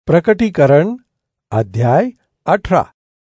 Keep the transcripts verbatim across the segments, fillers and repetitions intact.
प्रकटीकरण अध्याय अठरा.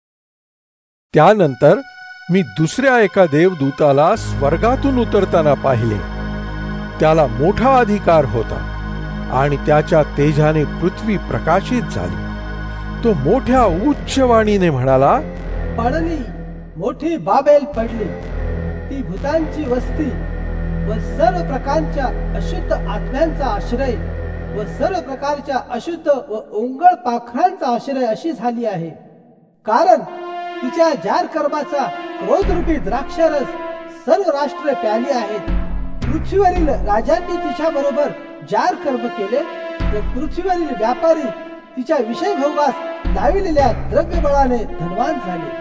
त्यानंतर मी दुसऱ्या एका देवदूताला स्वर्गातून उतरताना पाहिले. त्याला मोठा अधिकार होता आणि त्याच्या तेजाने पृथ्वी प्रकाशित झाली. तो मोठ्या उच्चवाणीने म्हणाला, पडली, मोठी बाबेल पडली, ती भूतांची वस्ती व सर्व प्रकारच्या अशुद्ध आत्म्यांचा आश्रय व सर्व प्रकारच्या अशुद्ध व उंगळ पाखरांचा आश्रय अशी झाली आहे. कारण तिच्या जार कर्माचा क्रोधरूपी द्राक्षरस सर्व राष्ट्र प्याली आहेत. पृथ्वीवरील राजांनी तिच्या बरोबर जार कर्म केले व पृथ्वीवरील व्यापारी तिच्या विषय भोगास लाविलेल्या द्रव्यबळाने धनवान झाले.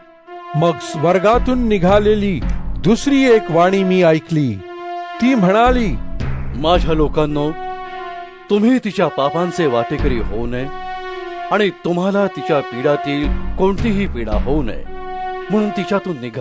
मग स्वर्गातून निघालेली दुसरी एक वाणी मी ऐकली. ती म्हणाली, माझ्या लोकांनो, तुम्ही तिच्या पापांचे वाटेकरी होऊ नये आणि तुम्हाला तिच्या पीडातील कोणतीही पीडा होऊ नये म्हणून तिच्यातून निघा.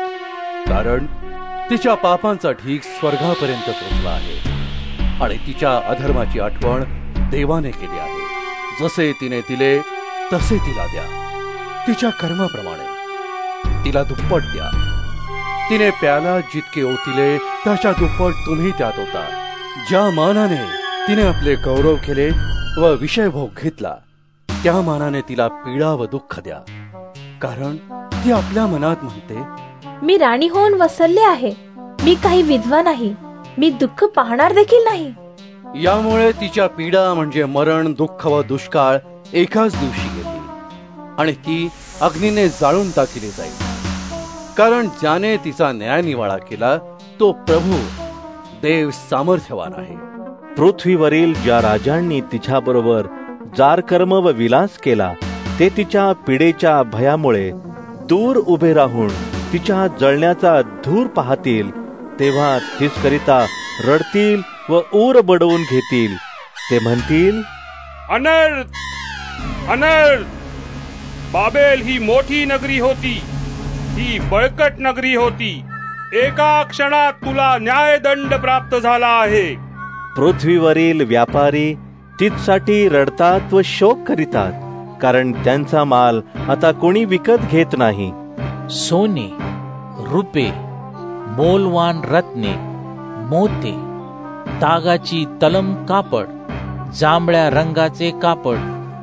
कारण तिच्या पापांचा ढीग स्वर्गापर्यंत पोहोचला आहे आणि तिच्या अधर्माची आठवण देवाने केली आहे. जसे तिने दिले तसे तिला द्या. तिच्या कर्माप्रमाणे तिला दुप्पट द्या. तिने प्याला जितके ओतिले त्याच्या दुप्पट तुम्ही त्यात ओता. ज्या मानाने तिने आपले गौरव केले व विषय भोग घेतला, त्या मानाने तिला पीडा व दुःख द्या. कारण ती आपल्या मनात म्हणते, मी राणी होऊन वसरले आहे, मी काही विधवा नाही, मी दुःख पाहणार देखील नाही. यामुळे तिच्या पीडा म्हणजे मरण, दुःख व दुष्काळ एकाच दिवशी येतील आणि ती अग्नीने जाळून टाकली जाईल. कारण ज्याने तिचा न्याय निवाडा केला तो प्रभू देव सामर्थ्यवान आहे. पृथ्वीवरील ज्या राजांनी तिच्या बरोबर जार कर्म व विलास केला, ते तिच्या पीडेच्या भयामुळे दूर उभे राहून तिच्या जळण्याचा धूर पाहतील. तेव्हा तिसकरिता रडतील व ऊर बडवून घेतील. ते म्हणतील, अनर्थ, अनर्थ! बाबेल ही मोठी नगरी होती, ही बळकट नगरी होती. एका क्षणात तुला न्यायदंड प्राप्त झाला आहे. पृथ्वीवरील व्यापारी तिच्यासाठी रडतात व शोक करीतात, कारण त्यांचा माल आता कोणी विकत घेत नाही. सोने, रुपे, मोलवान रत्ने, मोते, तागाची तलम कापड, जांभळ्या रंगाचे कापड,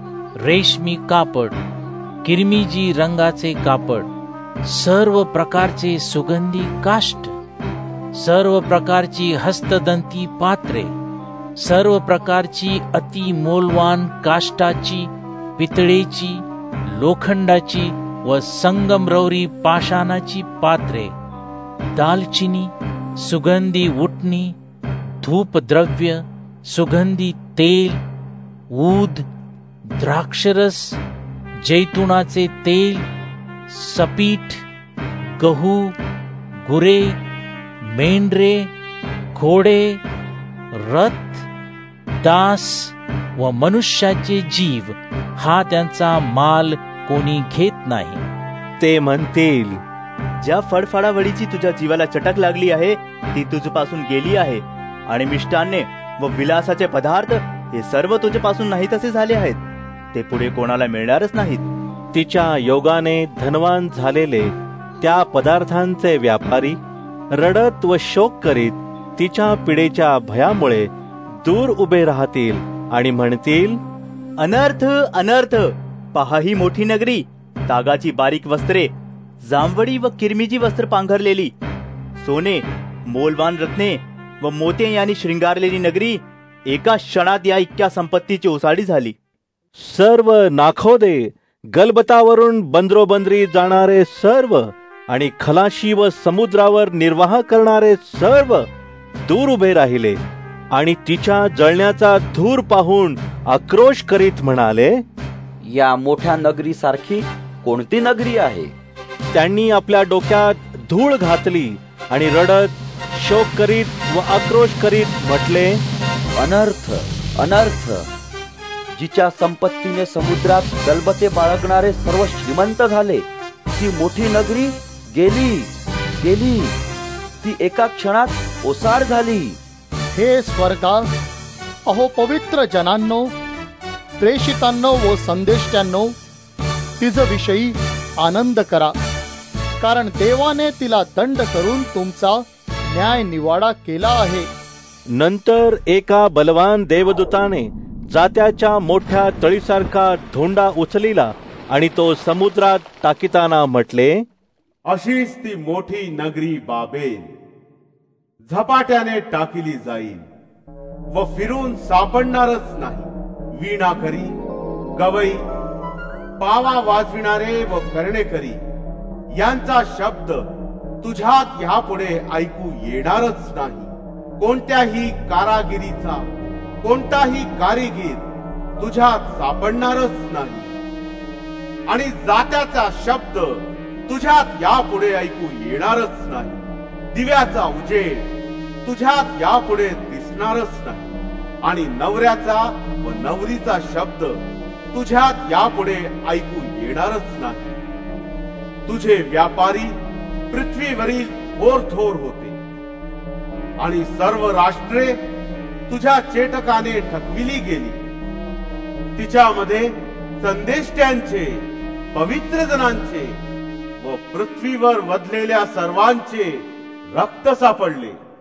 रेशमी कापड, किरमिजी रंगाचे कापड, सर्व प्रकारचे सुगंधी काष्ट, सर्व प्रकारची हस्तदंती पात्रे, सर्व प्रकारची अति मोलवान काष्टाची, पितळेची, लोखंडाची व संगमरवरी पाषाणाची पात्रे, दालचिनी, सुगंधी उटणी, धूपद्रव्य, सुगंधी तेल, ऊद, द्राक्षरस, जैतुनाचे तेल, सपीठ, गहू, गुरे, मेंढरे, घोडे, रथ, दास व मनुष्याचे जीव हा त्यांचा माल कोणी घेत नाही. ते म्हणतील, ज्या फडफडावडीची तुझ्या जीवाला चटक लागली आहे ती तुझपासून गेली आहे आणि मिष्टान्ने व विलासाचे पदार्थ हे सर्व तुझ्यापासून नाही तसे झाले आहेत. ते पुढे कोणाला मिळणारच नाहीत. तिच्या योगाने धनवान झालेले त्या पदार्थांचे व्यापारी रडत व शोक करीत तिच्या पिडेच्या भयामुळे दूर उभे राहतील आणि म्हणतील, अनर्थ, अनर्थ! पहा ही मोठी नगरी, तागाची बारीक वस्त्रे, जांभळी व किरमिजी वस्त्र पांघरलेली, सोने, मोलवान रत्ने व मोते यांनी शृंगारलेली नगरी एका क्षणात या इतक्या संपत्तीची ओसाडी झाली. सर्व नाखोदे, गलबतावरून बंदरोबंदरी जाणारे सर्व आणि खलाशी व समुद्रावर निर्वाह करणारे सर्व दूर उभे राहिले आणि तिच्या जळण्याचा धूर पाहून आक्रोश करीत म्हणाले, या मोठ्या नगरी सारखी कोणती नगरी आहे? त्यांनी आपल्या डोक्यात धूळ घातली आणि रडत शोक करीत व आक्रोश करीत म्हटले, अनर्थ, अनर्थ! जिच्या संपत्तीने समुद्रात गलबते बाळगणारे सर्व श्रीमंत झाले, ती मोठी नगरी गेली, गेली, ती एका क्षणात ओसाड झाली. हे स्वर्गा, अहो पवित्र जनांनो, प्रेषितांनो व संदेष्ट्यांनो, तिजविषयी आनंद करा, कारण देवाने तिला दंड करून तुमचा न्याय निवाडा केला आहे. नंतर एका बलवान देवदूताने जात्याच्या मोठ्या तळीसारखा धोंडा उचलिला आणि तो समुद्रात टाकीताना म्हटले, अशीच ती मोठी नगरी बाबेल झपाट्याने टाकिली जाईल व फिरून सापडणारच नाही. वीणा करी, गवई, पावा वाजविणारे व कर्णेकरी यांचा शब्द तुझ्यात ह्यापुढे ऐकू येणारच नाही. कोणत्याही कारागिरीचा कोणताही कारिगीर तुझ्यात सापडणारच नाही. आणि जात्याचा शब्द तुझ्यात यापुढे ऐकू येणारच नाही. दिव्याचा उजेड तुझ्यात यापुढे दिसणारच नाही. आणि नवऱ्याचा व नवरीचा शब्द तुझ्यात यापुढे ऐकू येणारच नाही. तुझे व्यापारी पृथ्वीवरील थोर थोर होते आणि सर्व राष्ट्रे तुझ्या चेटकाने ठकविली गेली. तिच्यामध्ये संदेष्ट्यांचे, पवित्र जनांचे व पृथ्वीवर वधलेल्या सर्वांचे रक्त सापडले.